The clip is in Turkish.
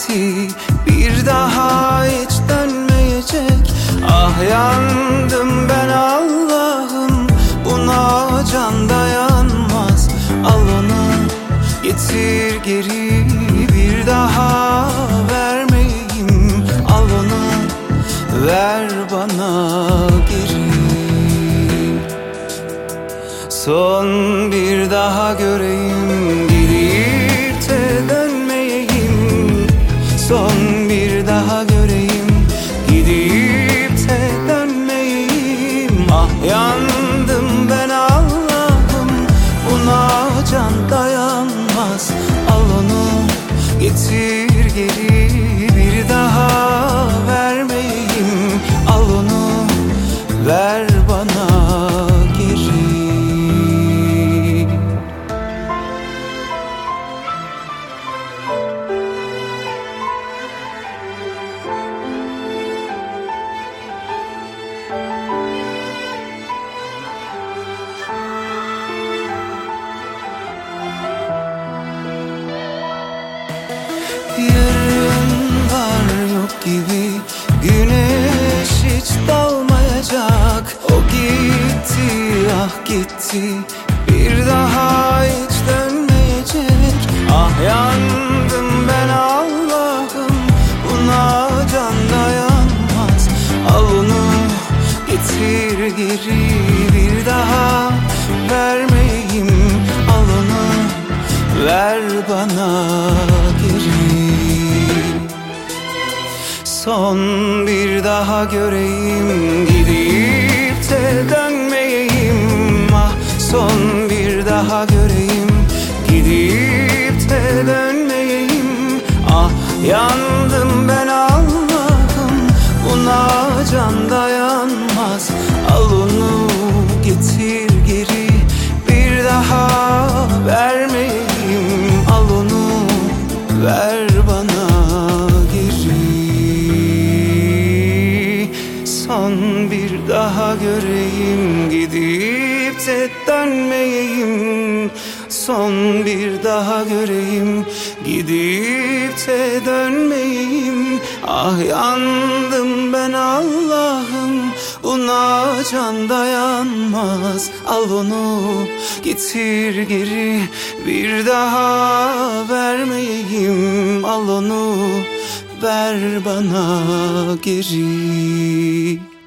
gitti, bir daha hiç dönmeyecek. Ah yandım ben Allah'ım, buna can dayanmaz. Al onu getir geri, bir daha vermeyeyim. Al onu ver bana geri. Son bir daha göreyim, gidip de dönmeyeyim. Son bir daha göreyim, gidip de dönmeyeyim. Ah yandım ben Allah'ım, buna can dayanmaz. Al onu getir geri, bir daha vermeyeyim. Al onu ver bana geri. Yarın var yok gibi, güneş hiç doğmayacak. O gitti ah gitti, bir daha hiç dönmeyecek. Ah yandım ben Allah'ım, buna can dayanmaz. Al onu getir geri, bir daha vermeyeyim. Al onu ver bana geri. Son bir daha göreyim, gidip de dönmeyeyim. Ah son bir daha göreyim, gidip de dönmeyeyim. Ah yandım ben Allah'ım, buna can dayanmaz. Al onu getir geri, bir daha vermeyeyim. Al onu ver bana geri. Son bir daha göreyim, gidip de dönmeyeyim. Son bir daha göreyim, gidip de dönmeyeyim. Ah yandım ben Allah'ım, buna can dayanmaz. Al onu getir geri, bir daha vermeyeyim. Al onu ver bana geri.